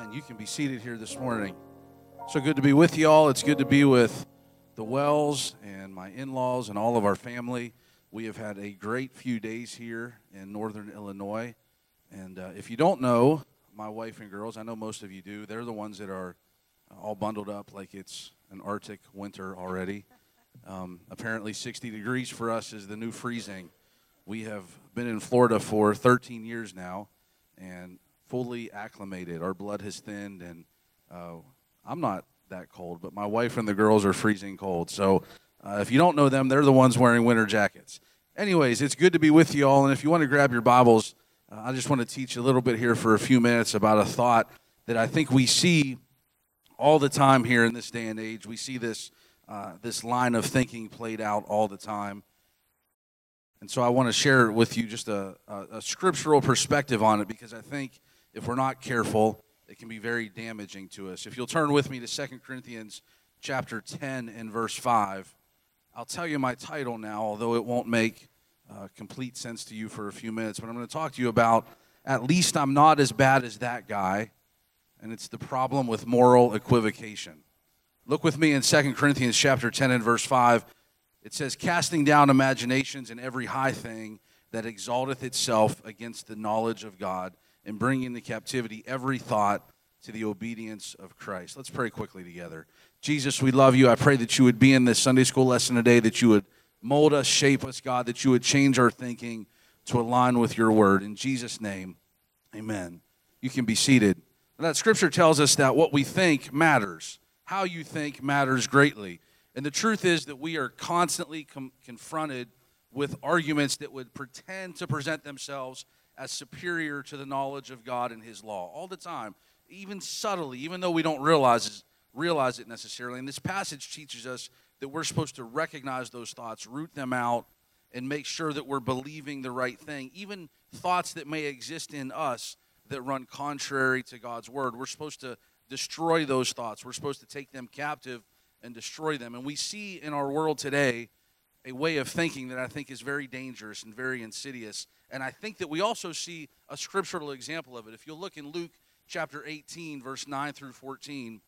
Amen. You can be seated here this morning. So good to be with you all. It's good to be with the Wells and my in-laws and all of our family. We have had a great few days here in northern Illinois. And if you don't know, my wife and girls, I know most of you do, they're the ones that are all bundled up like it's an Arctic winter already. Apparently 60 degrees for us is the new freezing. We have been in Florida for 13 years now and fully acclimated. Our blood has thinned, and I'm not that cold, but my wife and the girls are freezing cold. So if you don't know them, they're the ones wearing winter jackets. Anyways, it's good to be with you all, and if you want to grab your Bibles, I just want to teach a little bit here for a few minutes about a thought that I think we see all the time here in this day and age. We see this line of thinking played out all the time. And so I want to share with you just a scriptural perspective on it, because I think if we're not careful, it can be very damaging to us. If you'll turn with me to 2 Corinthians chapter 10 and verse 5, I'll tell you my title now, although it won't make complete sense to you for a few minutes. But I'm going to talk to you about, at least I'm not as bad as that guy, and it's the problem with moral equivocation. Look with me in 2 Corinthians chapter 10 and verse 5. It says, casting down imaginations and every high thing that exalteth itself against the knowledge of God, and bringing into captivity every thought to the obedience of Christ. Let's pray quickly together. Jesus, we love you. I pray that you would be in this Sunday school lesson today, that you would mold us, shape us, God, that you would change our thinking to align with your word. In Jesus' name, amen. You can be seated. That scripture tells us that what we think matters. How you think matters greatly. And the truth is that we are constantly confronted with arguments that would pretend to present themselves as superior to the knowledge of God and his law all the time, even subtly, even though we don't realize it necessarily. And this passage teaches us that we're supposed to recognize those thoughts, root them out, and make sure that we're believing the right thing. Even thoughts that may exist in us that run contrary to God's word, we're supposed to destroy those thoughts. We're supposed to take them captive and destroy them. And we see in our world today a way of thinking that I think is very dangerous and very insidious. And I think that we also see a scriptural example of it. If you'll look in Luke chapter 18, verse 9 through 14,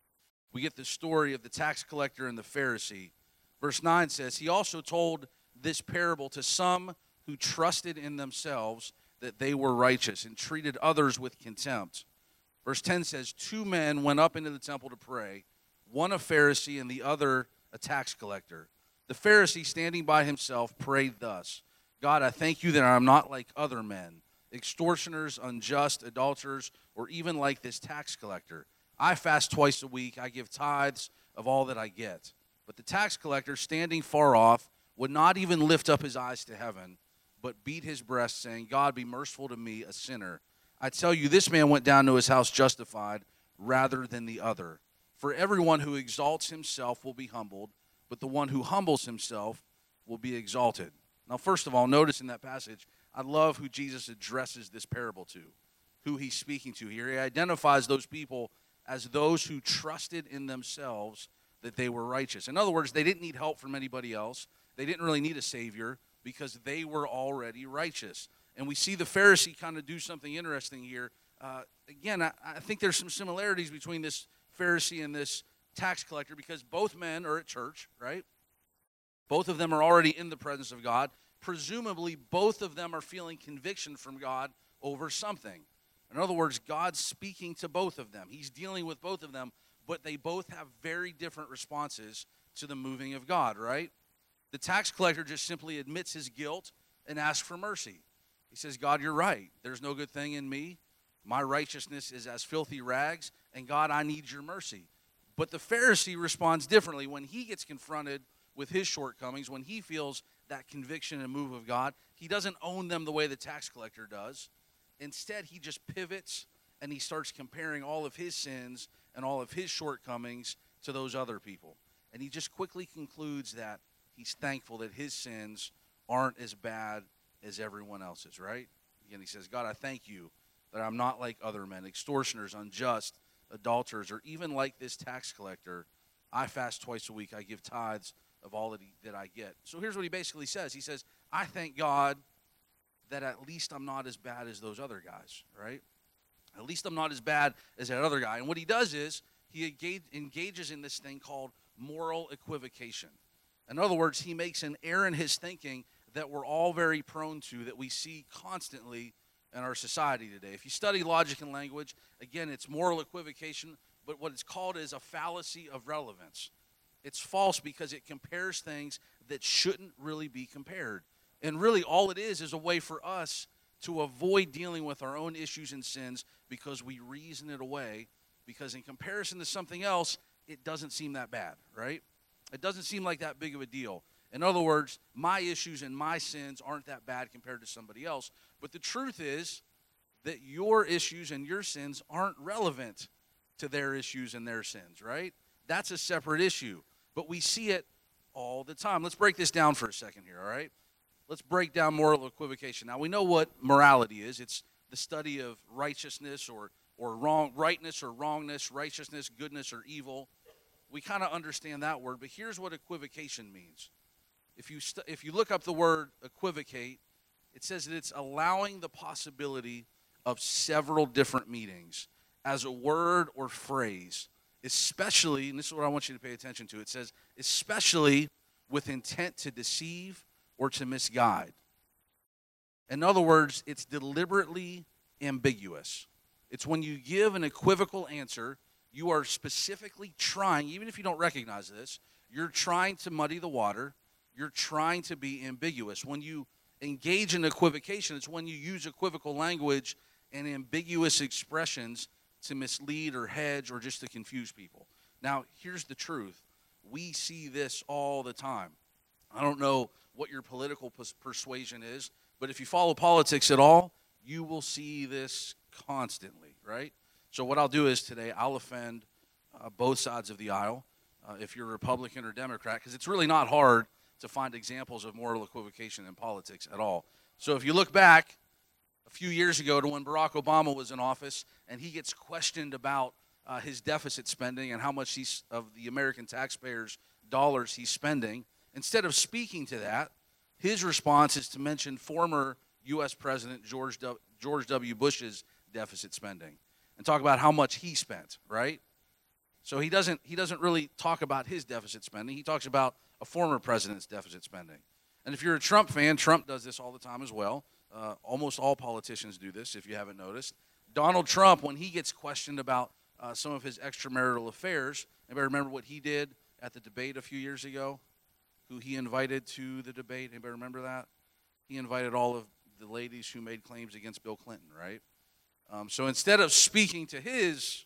we get the story of the tax collector and the Pharisee. Verse 9 says, he also told this parable to some who trusted in themselves that they were righteous and treated others with contempt. Verse 10 says, two men went up into the temple to pray, one a Pharisee and the other a tax collector. The Pharisee, standing by himself, prayed thus, God, I thank you that I am not like other men, extortioners, unjust, adulterers, or even like this tax collector. I fast twice a week. I give tithes of all that I get. But the tax collector, standing far off, would not even lift up his eyes to heaven, but beat his breast, saying, God, be merciful to me, a sinner. I tell you, this man went down to his house justified rather than the other. For everyone who exalts himself will be humbled, but the one who humbles himself will be exalted. Now, first of all, notice in that passage, I love who Jesus addresses this parable to, who he's speaking to here. He identifies those people as those who trusted in themselves that they were righteous. In other words, they didn't need help from anybody else. They didn't really need a Savior because they were already righteous. And we see the Pharisee kind of do something interesting here. Again, I think there's some similarities between this Pharisee and this tax collector, because both men are at church, right? Both of them are already in the presence of God. Presumably, both of them are feeling conviction from God over something. In other words, God's speaking to both of them. He's dealing with both of them, but they both have very different responses to the moving of God, right? The tax collector just simply admits his guilt and asks for mercy. He says, God, you're right. There's no good thing in me. My righteousness is as filthy rags, and God, I need your mercy. But the Pharisee responds differently when he gets confronted with his shortcomings, when he feels that conviction and move of God. He doesn't own them the way the tax collector does. Instead, he just pivots and he starts comparing all of his sins and all of his shortcomings to those other people. And he just quickly concludes that he's thankful that his sins aren't as bad as everyone else's, right? Again, he says, God, I thank you that I'm not like other men, extortioners, unjust, adulterers, or even like this tax collector. I fast twice a week. I give tithes of all that I get. So here's what he basically says. He says, I thank God that at least I'm not as bad as those other guys, right? At least I'm not as bad as that other guy. And what he does is he engages in this thing called moral equivocation. In other words, he makes an error in his thinking that we're all very prone to, that we see constantly in our society today. If you study logic and language, again, it's moral equivocation, but what it's called is a fallacy of relevance. It's false because it compares things that shouldn't really be compared. And really, all it is a way for us to avoid dealing with our own issues and sins because we reason it away, because in comparison to something else, it doesn't seem that bad, right? It doesn't seem like that big of a deal. In other words, my issues and my sins aren't that bad compared to somebody else. But the truth is that your issues and your sins aren't relevant to their issues and their sins, right? That's a separate issue. But we see it all the time. Let's break this down for a second here, all right? Let's break down moral equivocation. Now, we know what morality is. It's the study of righteousness or rightness or wrongness, righteousness, goodness, or evil. We kind of understand that word, but here's what equivocation means. If you look up the word equivocate, it says that it's allowing the possibility of several different meanings as a word or phrase, especially, and this is what I want you to pay attention to, it says, especially with intent to deceive or to misguide. In other words, it's deliberately ambiguous. It's when you give an equivocal answer, you are specifically trying, even if you don't recognize this, you're trying to muddy the water. You're trying to be ambiguous. When you engage in equivocation, it's when you use equivocal language and ambiguous expressions to mislead or hedge or just to confuse people. Now, here's the truth. We see this all the time. I don't know what your political persuasion is, but if you follow politics at all, you will see this constantly, right? So what I'll do is today I'll offend both sides of the aisle, if you're Republican or Democrat, because it's really not hard to find examples of moral equivocation in politics at all. So if you look back a few years ago to when Barack Obama was in office and he gets questioned about his deficit spending and how much of the American taxpayers' dollars he's spending, instead of speaking to that, his response is to mention former U.S. President George W. Bush's deficit spending and talk about how much he spent, right? So he doesn't really talk about his deficit spending. He talks about a former president's deficit spending. And if you're a Trump fan, Trump does this all the time as well. Almost all politicians do this, if you haven't noticed. Donald Trump, when he gets questioned about some of his extramarital affairs, anybody remember what he did at the debate a few years ago? Who he invited to the debate? Anybody remember that? He invited all of the ladies who made claims against Bill Clinton, right? So instead of speaking to his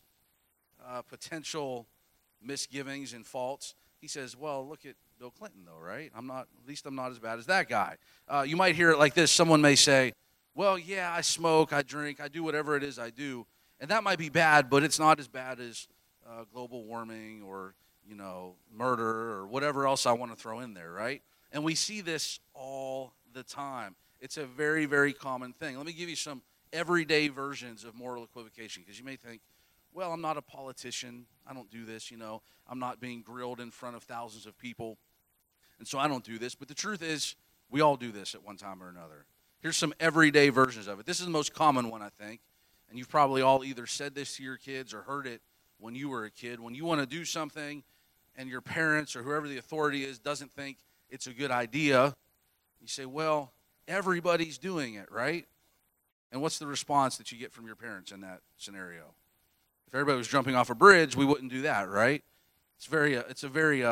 potential misgivings and faults, he says, well, look at Bill Clinton, though, right? At least I'm not as bad as that guy. You might hear it like this. Someone may say, well, yeah, I smoke, I drink, I do whatever it is I do. And that might be bad, but it's not as bad as global warming or, murder or whatever else I want to throw in there, right? And we see this all the time. It's a very, very common thing. Let me give you some everyday versions of moral equivocation, because you may think, well, I'm not a politician. I don't do this, I'm not being grilled in front of thousands of people, and so I don't do this. But the truth is, we all do this at one time or another. Here's some everyday versions of it. This is the most common one, I think, and you've probably all either said this to your kids or heard it when you were a kid. When you want to do something and your parents or whoever the authority is doesn't think it's a good idea, you say, well, everybody's doing it, right? And what's the response that you get from your parents in that scenario? If everybody was jumping off a bridge, we wouldn't do that, right? It's a very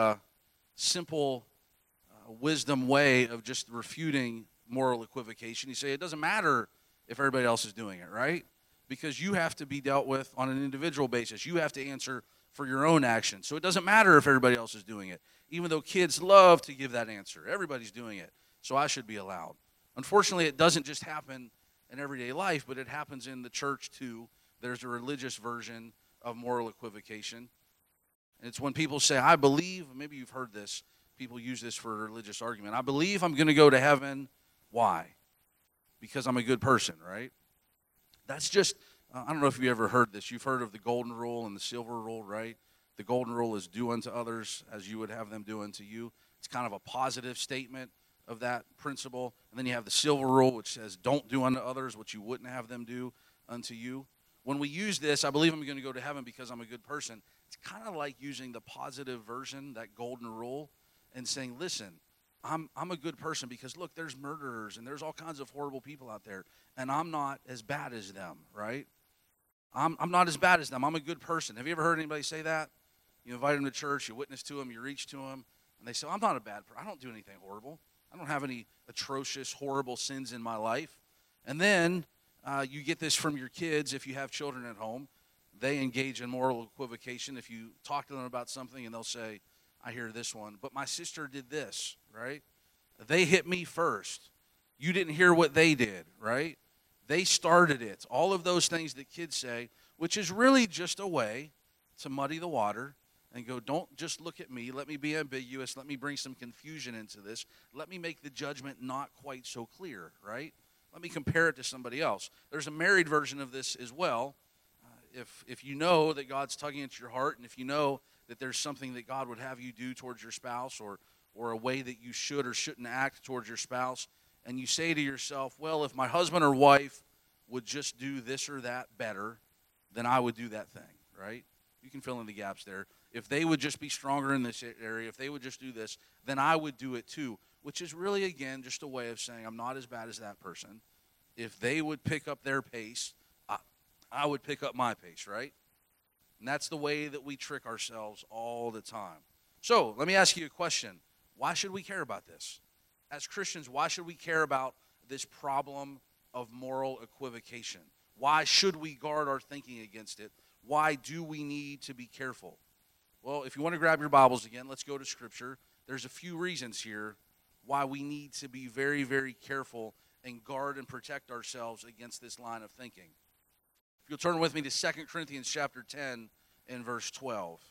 simple wisdom way of just refuting moral equivocation. You say it doesn't matter if everybody else is doing it, right? Because you have to be dealt with on an individual basis. You have to answer for your own actions. So it doesn't matter if everybody else is doing it, even though kids love to give that answer. Everybody's doing it, so I should be allowed. Unfortunately, it doesn't just happen in everyday life, but it happens in the church too. There's a religious version of moral equivocation. And it's when people say, I believe, maybe you've heard this, people use this for a religious argument. I believe I'm going to go to heaven. Why? Because I'm a good person, right? That's just, I don't know if you ever heard this. You've heard of the golden rule and the silver rule, right? The golden rule is do unto others as you would have them do unto you. It's kind of a positive statement of that principle. And then you have the silver rule, which says don't do unto others what you wouldn't have them do unto you. when we use this, I believe I'm going to go to heaven because I'm a good person, it's kind of like using the positive version, that golden rule, and saying, listen, I'm a good person because, look, there's murderers and there's all kinds of horrible people out there, and I'm not as bad as them, right? I'm not as bad as them. I'm a good person. Have you ever heard anybody say that? You invite them to church, you witness to them, you reach to them, and they say, I'm not a bad person. I don't do anything horrible. I don't have any atrocious, horrible sins in my life. And then you get this from your kids if you have children at home. They engage in moral equivocation. If you talk to them about something and they'll say, I hear this one, but my sister did this, right? They hit me first. You didn't hear what they did, right? They started it. All of those things that kids say, which is really just a way to muddy the water and go, don't just look at me. Let me be ambiguous. Let me bring some confusion into this. Let me make the judgment not quite so clear, right? Let me compare it to somebody else. There's a married version of this as well. If you know that God's tugging at your heart, and if you know that there's something that God would have you do towards your spouse, or a way that you should or shouldn't act towards your spouse, and you say to yourself, well, if my husband or wife would just do this or that better, then I would do that thing, right? You can fill in the gaps there. If they would just be stronger in this area, if they would just do this, then I would do it too, which is really, again, just a way of saying I'm not as bad as that person. If they would pick up their pace, I would pick up my pace, right? And that's the way that we trick ourselves all the time. So let me ask you a question. Why should we care about this? As Christians, why should we care about this problem of moral equivocation? Why should we guard our thinking against it? Why do we need to be careful? Well, if you want to grab your Bibles again, let's go to Scripture. There's a few reasons here why we need to be very, very careful and guard and protect ourselves against this line of thinking. If you'll turn with me to 2 Corinthians chapter 10 and verse 12.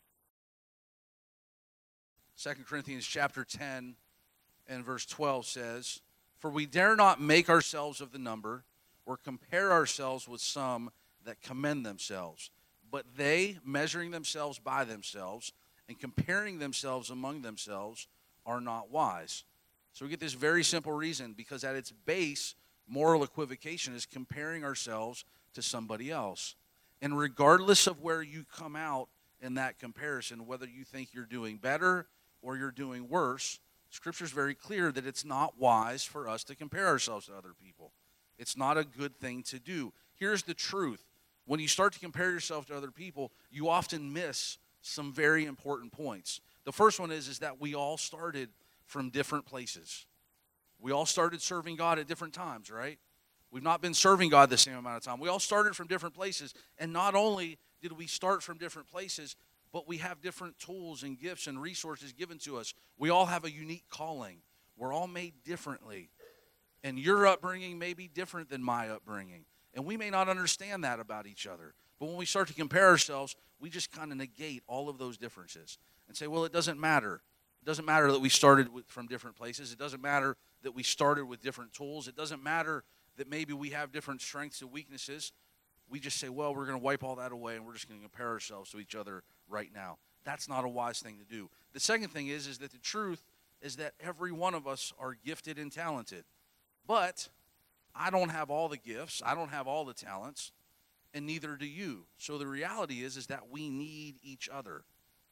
2 Corinthians chapter 10 and verse 12 says, for we dare not make ourselves of the number or compare ourselves with some that commend themselves. But they, measuring themselves by themselves and comparing themselves among themselves, are not wise. So we get this very simple reason, because at its base, moral equivocation is comparing ourselves to somebody else. And regardless of where you come out in that comparison, whether you think you're doing better or you're doing worse, Scripture is very clear that it's not wise for us to compare ourselves to other people. It's not a good thing to do. Here's the truth. When you start to compare yourself to other people, you often miss some very important points. The first one is that we all started from different places. We all started serving God at different times, right? We've not been serving God the same amount of time. We all started from different places. And not only did we start from different places, but we have different tools and gifts and resources given to us. We all have a unique calling. We're all made differently. And your upbringing may be different than my upbringing. And we may not understand that about each other. But when we start to compare ourselves, we just kind of negate all of those differences and say, well, it doesn't matter. It doesn't matter that we started from different places. It doesn't matter that we started with different tools. It doesn't matter that maybe we have different strengths and weaknesses. We just say, well, we're going to wipe all that away and we're just going to compare ourselves to each other right now. That's not a wise thing to do. The second thing is that the truth is that every one of us are gifted and talented. But I don't have all the gifts. I don't have all the talents. And neither do you. So the reality is that we need each other.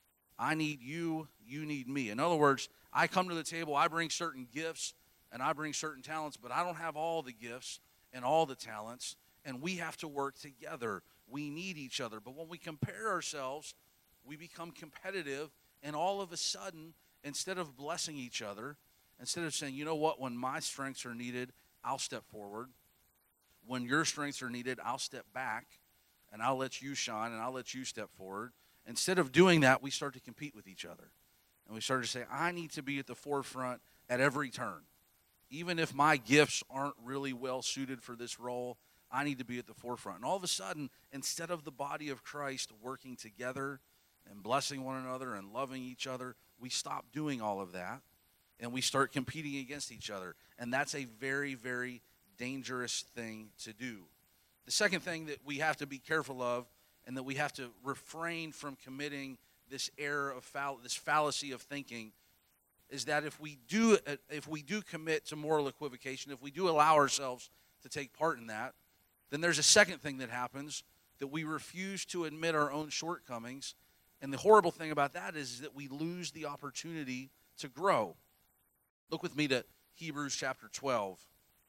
I need you. You need me. In other words, I come to the table. I bring certain gifts and I bring certain talents, but I don't have all the gifts and all the talents. And we have to work together. We need each other. But when we compare ourselves, we become competitive. And all of a sudden, instead of blessing each other, instead of saying, you know what, when my strengths are needed, I'll step forward. When your strengths are needed, I'll step back, and I'll let you shine, and I'll let you step forward. Instead of doing that, we start to compete with each other. And we start to say, I need to be at the forefront at every turn. Even if my gifts aren't really well suited for this role, I need to be at the forefront. And all of a sudden, instead of the body of Christ working together and blessing one another and loving each other, we stop doing all of that, and we start competing against each other. And that's a very, very dangerous thing to do. The second thing that we have to be careful of, and that we have to refrain from committing this error of this fallacy of thinking, is that if we do commit to moral equivocation, if we do allow ourselves to take part in that, then there's a second thing that happens, that we refuse to admit our own shortcomings. And the horrible thing about that is that we lose the opportunity to grow. Look with me to Hebrews chapter 12.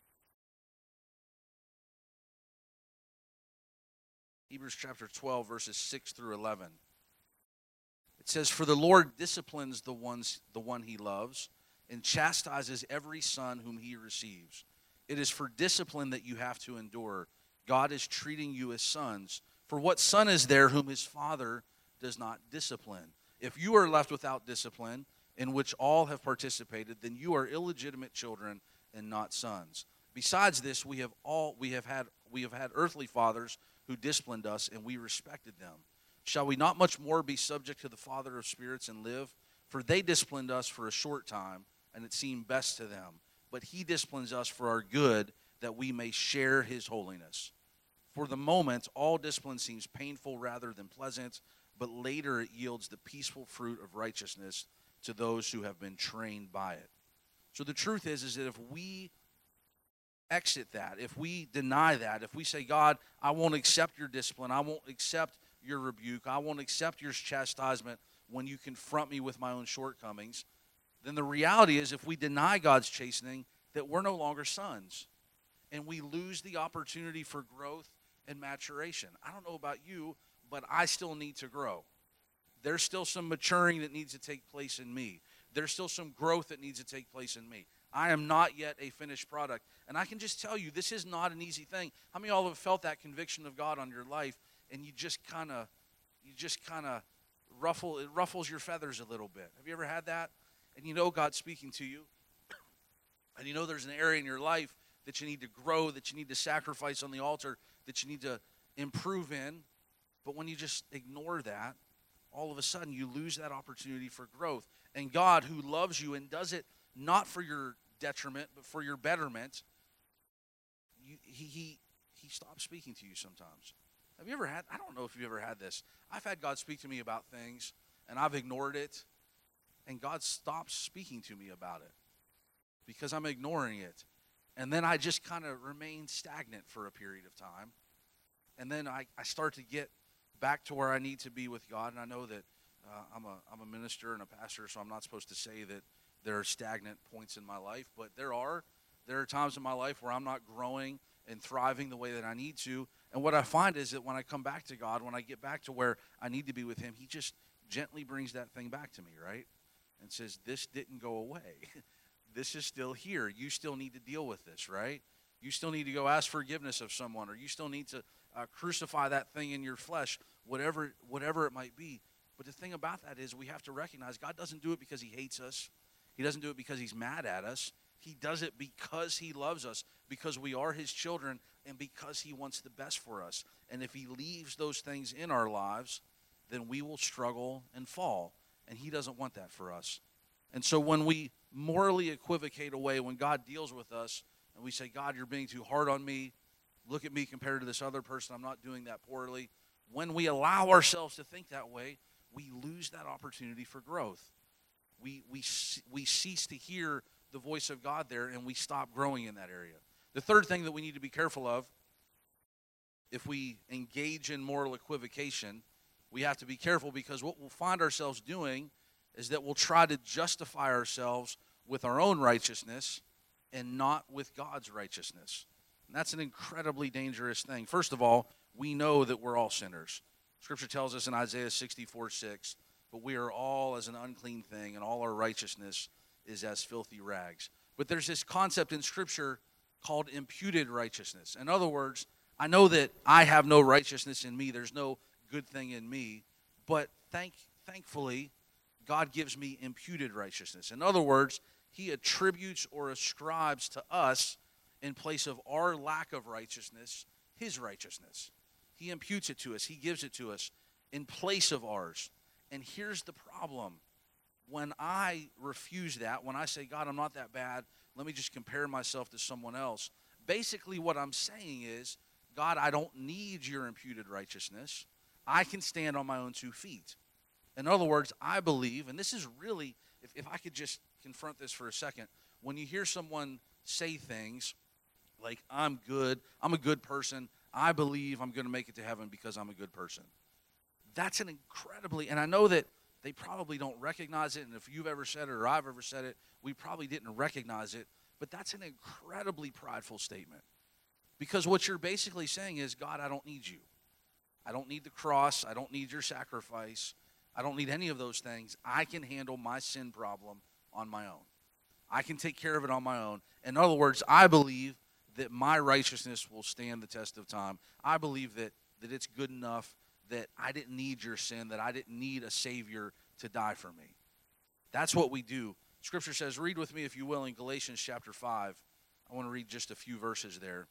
Hebrews chapter 12, verses 6 through 11. It says, "For the Lord disciplines the one he loves, and chastises every son whom he receives. It is for discipline that you have to endure. God is treating you as sons. For what son is there whom his father does not discipline? If you are left without discipline, in which all have participated, then you are illegitimate children and not sons. Besides this, we have had earthly fathers who disciplined us, and we respected them. Shall we not much more be subject to the Father of spirits and live? For they disciplined us for a short time, and it seemed best to them. But he disciplines us for our good, that we may share his holiness. For the moment, all discipline seems painful rather than pleasant, but later it yields the peaceful fruit of righteousness to those who have been trained by it." So the truth is that if we exit that, if we deny that, if we say, "God, I won't accept your discipline, I won't accept your rebuke, I won't accept your chastisement when you confront me with my own shortcomings," then the reality is, if we deny God's chastening, that we're no longer sons. And we lose the opportunity for growth and maturation. I don't know about you, but I still need to grow. There's still some maturing that needs to take place in me. There's still some growth that needs to take place in me. I am not yet a finished product. And I can just tell you, this is not an easy thing. How many of y'all have felt that conviction of God on your life, and it ruffles your feathers a little bit? Have you ever had that? And you know God's speaking to you, and you know there's an area in your life that you need to grow, that you need to sacrifice on the altar, that you need to improve in. But when you just ignore that, all of a sudden you lose that opportunity for growth. And God, who loves you and does it not for your detriment, but for your betterment, he stops speaking to you sometimes. Have you ever had, I don't know if you've ever had this. I've had God speak to me about things, and I've ignored it, and God stops speaking to me about it because I'm ignoring it. And then I just kind of remain stagnant for a period of time. And then I start to get back to where I need to be with God. And I know that I'm a minister and a pastor, so I'm not supposed to say that there are stagnant points in my life. But there are times in my life where I'm not growing and thriving the way that I need to. And what I find is that when I come back to God, when I get back to where I need to be with him, he just gently brings that thing back to me, right? And says, "This didn't go away. This is still here. You still need to deal with this, right? You still need to go ask forgiveness of someone, or you still need to crucify that thing in your flesh, whatever it might be." But the thing about that is we have to recognize God doesn't do it because he hates us. He doesn't do it because he's mad at us. He does it because he loves us, because we are his children, and because he wants the best for us. And if he leaves those things in our lives, then we will struggle and fall. And he doesn't want that for us. And so when we morally equivocate away, when God deals with us, and we say, "God, you're being too hard on me. Look at me compared to this other person. I'm not doing that poorly." When we allow ourselves to think that way, we lose that opportunity for growth. We cease to hear the voice of God there, and we stop growing in that area. The third thing that we need to be careful of, if we engage in moral equivocation, we have to be careful, because what we'll find ourselves doing is that we'll try to justify ourselves with our own righteousness and not with God's righteousness. And that's an incredibly dangerous thing. First of all, we know that we're all sinners. Scripture tells us in Isaiah 64:6, "But we are all as an unclean thing, and all our righteousness is as filthy rags." But there's this concept in Scripture called imputed righteousness. In other words, I know that I have no righteousness in me. There's no good thing in me. But thankfully, God gives me imputed righteousness. In other words, he attributes or ascribes to us, in place of our lack of righteousness, his righteousness. He imputes it to us. He gives it to us in place of ours. And here's the problem. When I refuse that, when I say, "God, I'm not that bad, let me just compare myself to someone else," basically what I'm saying is, "God, I don't need your imputed righteousness. I can stand on my own 2 feet. In other words, I believe, and this is really, if I could just confront this for a second, when you hear someone say things like, "I'm good, I'm a good person, I believe I'm going to make it to heaven because I'm a good person. That's an incredibly, and I know that they probably don't recognize it, and if you've ever said it or I've ever said it, we probably didn't recognize it, but that's an incredibly prideful statement. Because what you're basically saying is, God, I don't need you. I don't need the cross. I don't need your sacrifice. I don't need any of those things. I can handle my sin problem on my own. I can take care of it on my own. In other words, I believe that my righteousness will stand the test of time. I believe that it's good enough, that I didn't need your sin, that I didn't need a Savior to die for me. That's what we do. Scripture says, read with me if you will in Galatians chapter 5. I want to read just a few verses there.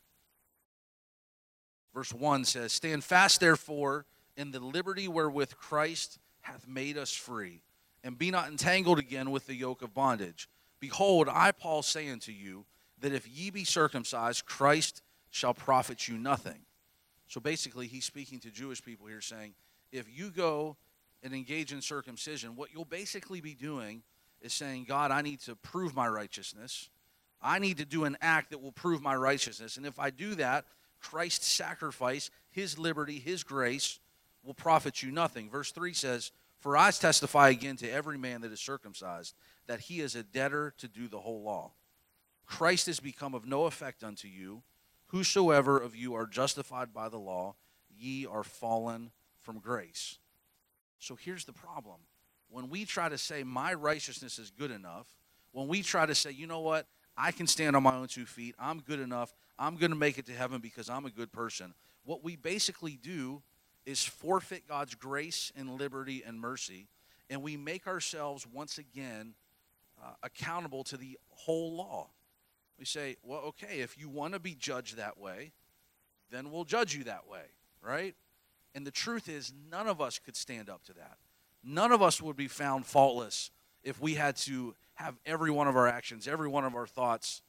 Verse 1 says, stand fast therefore in the liberty wherewith Christ hath made us free, and be not entangled again with the yoke of bondage. Behold, I, Paul, say unto you, that if ye be circumcised, Christ shall profit you nothing. So basically, he's speaking to Jewish people here, saying, if you go and engage in circumcision, what you'll basically be doing is saying, God, I need to prove my righteousness. I need to do an act that will prove my righteousness. And if I do that, Christ's sacrifice, his liberty, his grace will profit you nothing. Verse 3 says, for I testify again to every man that is circumcised, that he is a debtor to do the whole law. Christ is become of no effect unto you. Whosoever of you are justified by the law, ye are fallen from grace. So here's the problem. When we try to say my righteousness is good enough, when we try to say, you know what, I can stand on my own 2 feet, I'm good enough, I'm going to make it to heaven because I'm a good person, what we basically do is forfeit God's grace and liberty and mercy, and we make ourselves once again accountable to the whole law. We say, well, okay, if you want to be judged that way, then we'll judge you that way, right? And the truth is, none of us could stand up to that. None of us would be found faultless if we had to have every one of our actions, every one of our thoughts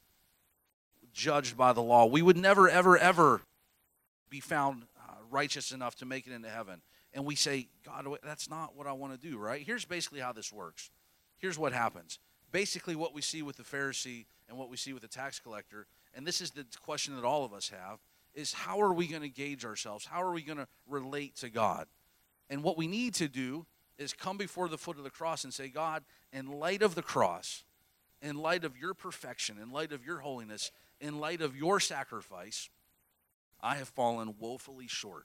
judged by the law. We would never, ever, ever be found righteous enough to make it into heaven. And we say, God, that's not what I want to do, right? Here's basically how this works. Here's what happens. Basically what we see with the Pharisee and what we see with the tax collector, and this is the question that all of us have, is how are we going to gauge ourselves? How are we going to relate to God? And what we need to do is come before the foot of the cross and say, God, in light of the cross, in light of your perfection, in light of your holiness, in light of your sacrifice, I have fallen woefully short.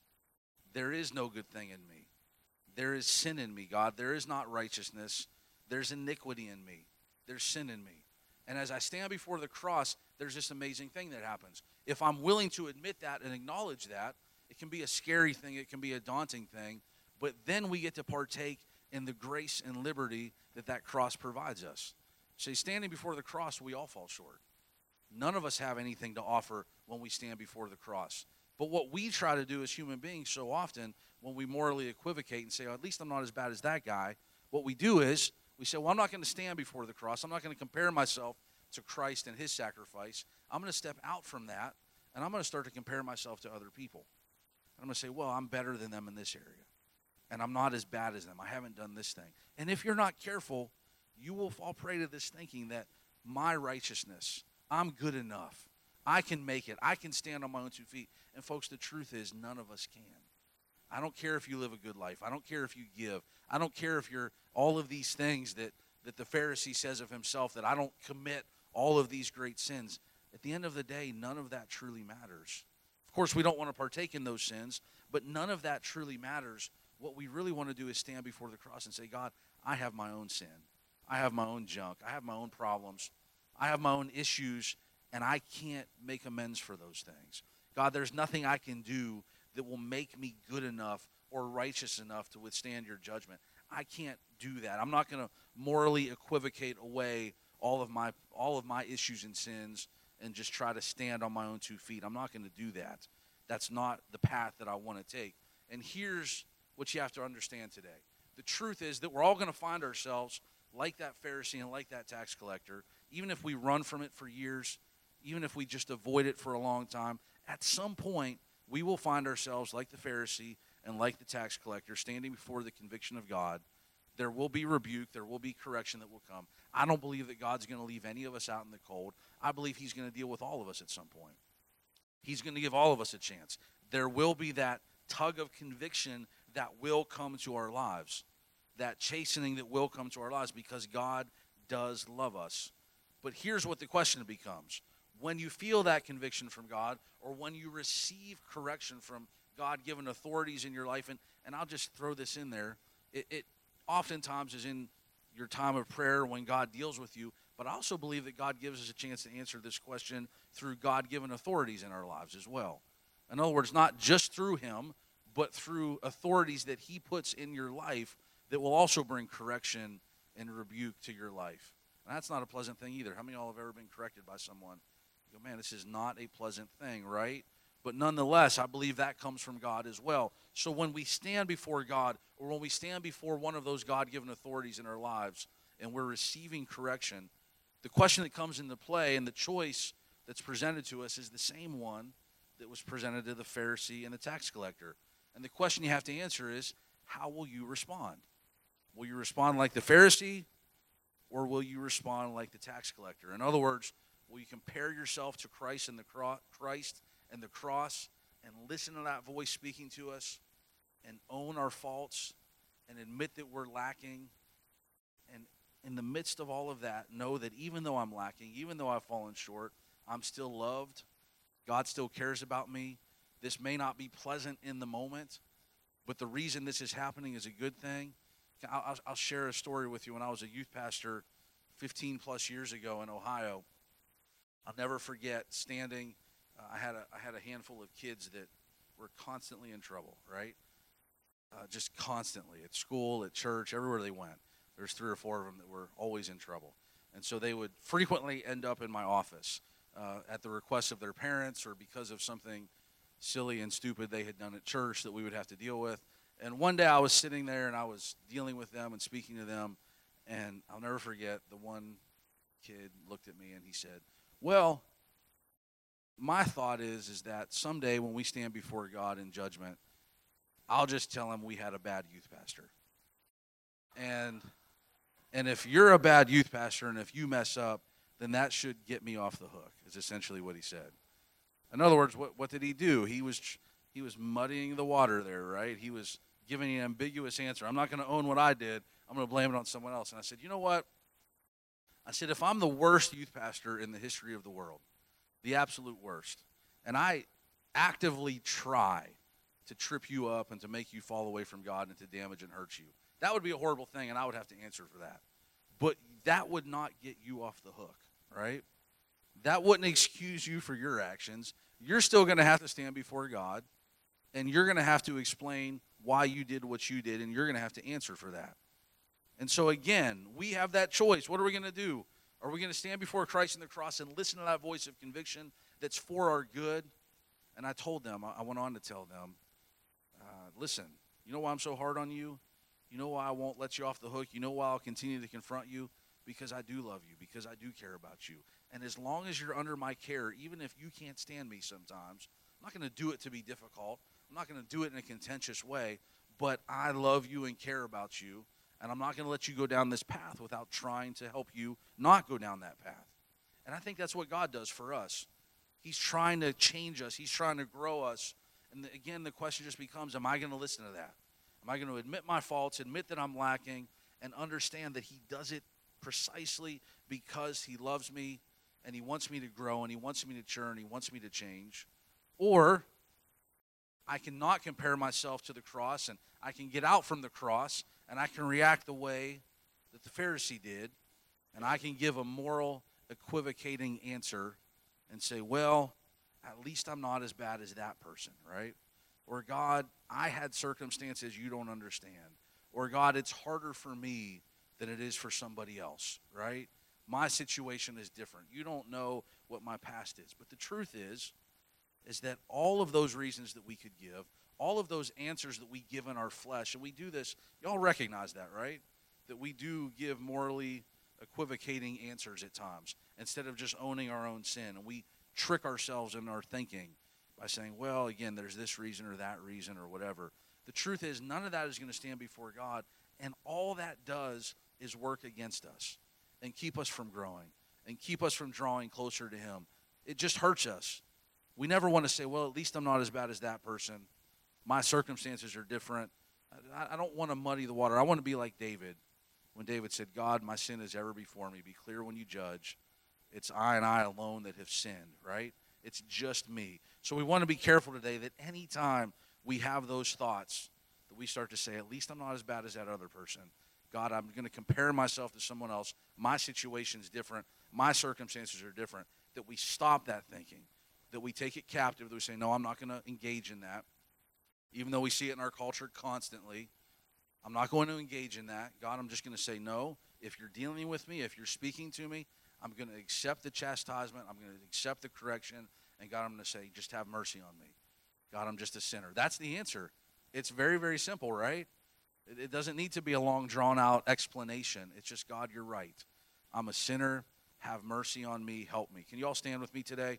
There is no good thing in me. There is sin in me, God. There is not righteousness. There's iniquity in me. There's sin in me. And as I stand before the cross, there's this amazing thing that happens. If I'm willing to admit that and acknowledge that, it can be a scary thing. It can be a daunting thing. But then we get to partake in the grace and liberty that cross provides us. See, standing before the cross, we all fall short. None of us have anything to offer when we stand before the cross. But what we try to do as human beings so often, when we morally equivocate and say, oh, at least I'm not as bad as that guy, what we do is we say, well, I'm not going to stand before the cross. I'm not going to compare myself to Christ and his sacrifice. I'm going to step out from that, and I'm going to start to compare myself to other people. I'm going to say, well, I'm better than them in this area, and I'm not as bad as them. I haven't done this thing. And if you're not careful, you will fall prey to this thinking that my righteousness, I'm good enough. I can make it. I can stand on my own 2 feet. And folks, the truth is none of us can. I don't care if you live a good life. I don't care if you give. I don't care if you're all of these things that the Pharisee says of himself, that I don't commit all of these great sins. At the end of the day, none of that truly matters. Of course, we don't want to partake in those sins, but none of that truly matters. What we really want to do is stand before the cross and say, God, I have my own sin. I have my own junk. I have my own problems. I have my own issues, and I can't make amends for those things. God, there's nothing I can do that will make me good enough or righteous enough to withstand your judgment. I can't do that. I'm not going to morally equivocate away all of my issues and sins and just try to stand on my own 2 feet. I'm not going to do that. That's not the path that I want to take. And here's what you have to understand today. The truth is that we're all going to find ourselves like that Pharisee and like that tax collector, even if we run from it for years, even if we just avoid it for a long time. At some point, we will find ourselves like the Pharisee and like the tax collector, standing before the conviction of God. There will be rebuke. There will be correction that will come. I don't believe that God's going to leave any of us out in the cold. I believe he's going to deal with all of us at some point. He's going to give all of us a chance. There will be that tug of conviction that will come to our lives, that chastening that will come to our lives because God does love us. But here's what the question becomes. When you feel that conviction from God, or when you receive correction from God-given authorities in your life, and I'll just throw this in there, it oftentimes is in your time of prayer when God deals with you, but I also believe that God gives us a chance to answer this question through God-given authorities in our lives as well. In other words, not just through him, but through authorities that he puts in your life that will also bring correction and rebuke to your life. And that's not a pleasant thing either. How many of y'all have ever been corrected by someone? You go, man, this is not a pleasant thing, right? But nonetheless, I believe that comes from God as well. So when we stand before God, or when we stand before one of those God-given authorities in our lives, and we're receiving correction, the question that comes into play and the choice that's presented to us is the same one that was presented to the Pharisee and the tax collector. And the question you have to answer is, how will you respond? Will you respond like the Pharisee, or will you respond like the tax collector? In other words, will you compare yourself to Christ and the cross and listen to that voice speaking to us and own our faults and admit that we're lacking? And in the midst of all of that, know that even though I'm lacking, even though I've fallen short, I'm still loved. God still cares about me. This may not be pleasant in the moment, but the reason this is happening is a good thing. I'll share a story with you. When I was a youth pastor 15 plus years ago in Ohio, I'll never forget standing. I had a handful of kids that were constantly in trouble, right? Just constantly at school, at church, everywhere they went. There's 3 or 4 of them that were always in trouble. And so they would frequently end up in my office at the request of their parents or because of something silly and stupid they had done at church that we would have to deal with. And one day I was sitting there and I was dealing with them and speaking to them, and I'll never forget, the one kid looked at me and he said, well, my thought is that someday when we stand before God in judgment, I'll just tell him we had a bad youth pastor. And if you're a bad youth pastor and if you mess up, then that should get me off the hook, is essentially what he said. In other words, what did he do? He was muddying the water there, right? He was giving an ambiguous answer. I'm not going to own what I did. I'm going to blame it on someone else. And I said, you know what? I said, if I'm the worst youth pastor in the history of the world, the absolute worst, and I actively try to trip you up and to make you fall away from God and to damage and hurt you, that would be a horrible thing, and I would have to answer for that. But that would not get you off the hook, right? That wouldn't excuse you for your actions. You're still going to have to stand before God, and you're going to have to explain why you did what you did, and you're going to have to answer for that. And so, again, we have that choice. What are we going to do? Are we going to stand before Christ on the cross and listen to that voice of conviction that's for our good? And I told them, I went on to tell them, listen, you know why I'm so hard on you? You know why I won't let you off the hook? You know why I'll continue to confront you? Because I do love you, because I do care about you. And as long as you're under my care, even if you can't stand me sometimes, I'm not going to do it to be difficult. I'm not going to do it in a contentious way, but I love you and care about you, and I'm not going to let you go down this path without trying to help you not go down that path. And I think that's what God does for us. He's trying to change us. He's trying to grow us. And again, the question just becomes, am I going to listen to that? Am I going to admit my faults, admit that I'm lacking, and understand that he does it precisely because he loves me and he wants me to grow and he wants me to churn, he wants me to change? Or I cannot compare myself to the cross, and I can get out from the cross and I can react the way that the Pharisee did, and I can give a moral equivocating answer and say, well, at least I'm not as bad as that person, right? Or, God, I had circumstances you don't understand. Or, God, it's harder for me than it is for somebody else, right? My situation is different. You don't know what my past is. But the truth is that all of those reasons that we could give, all of those answers that we give in our flesh, and we do this, y'all recognize that, right? That we do give morally equivocating answers at times instead of just owning our own sin. And we trick ourselves in our thinking by saying, well, again, there's this reason or that reason or whatever. The truth is, none of that is going to stand before God, and all that does is work against us and keep us from growing and keep us from drawing closer to him. It just hurts us. We never want to say, well, at least I'm not as bad as that person. My circumstances are different. I don't want to muddy the water. I want to be like David. When David said, God, my sin is ever before me. Be clear when you judge. It's I and I alone that have sinned, right? It's just me. So we want to be careful today that any time we have those thoughts, that we start to say, at least I'm not as bad as that other person. God, I'm going to compare myself to someone else. My situation's different. My circumstances are different. That we stop that thinking. That we take it captive. That we say, no, I'm not going to engage in that. Even though we see it in our culture constantly. I'm not going to engage in that. God, I'm just going to say, no, if you're dealing with me, if you're speaking to me, I'm going to accept the chastisement. I'm going to accept the correction. And God, I'm going to say, just have mercy on me. God, I'm just a sinner. That's the answer. It's very, very simple, right? It doesn't need to be a long, drawn-out explanation. It's just, God, you're right. I'm a sinner. Have mercy on me. Help me. Can you all stand with me today?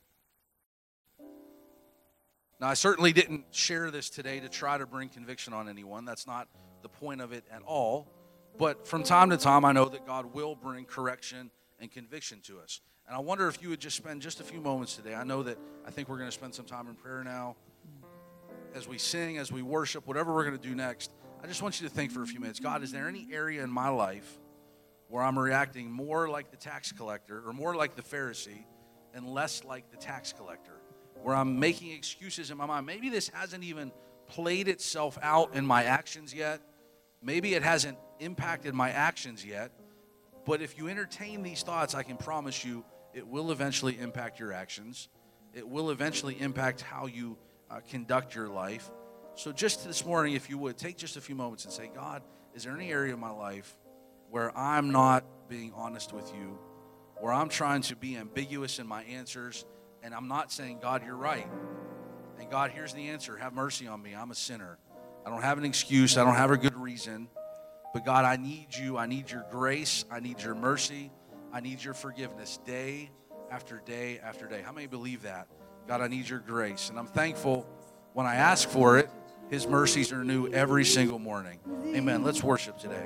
Now, I certainly didn't share this today to try to bring conviction on anyone. That's not the point of it at all. But from time to time, I know that God will bring correction and conviction to us. And I wonder if you would just spend just a few moments today. I think we're going to spend some time in prayer now. As we sing, as we worship, whatever we're going to do next, I just want you to think for a few minutes. God, is there any area in my life where I'm reacting more like the tax collector or more like the Pharisee and less like the tax collector? Where I'm making excuses in my mind. Maybe this hasn't even played itself out in my actions yet. Maybe it hasn't impacted my actions yet. But if you entertain these thoughts, I can promise you it will eventually impact your actions. It will eventually impact how you conduct your life. So just this morning, if you would, take just a few moments and say, God, is there any area in my life where I'm not being honest with you, where I'm trying to be ambiguous in my answers, and I'm not saying, God, you're right. And God, here's the answer. Have mercy on me. I'm a sinner. I don't have an excuse. I don't have a good reason. But God, I need you. I need your grace. I need your mercy. I need your forgiveness day after day after day. How many believe that? God, I need your grace. And I'm thankful when I ask for it, his mercies are new every single morning. Amen. Let's worship today.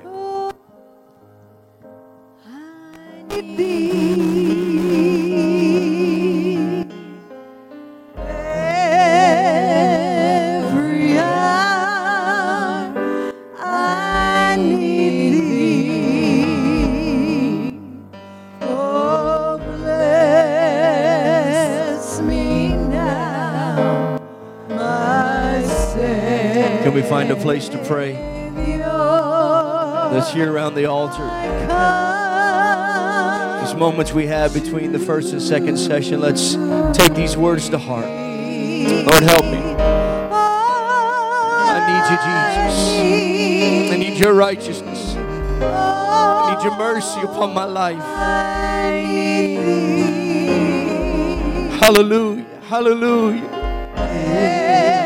I need thee. Every hour I need thee. Oh, bless me now, my Savior. Can we find a place to pray? Let's hear around the altar. These moments we have between the first and second session, let's take these words to heart. Lord, help me. I need you, Jesus. I need your righteousness. I need your mercy upon my life. Hallelujah. Hallelujah.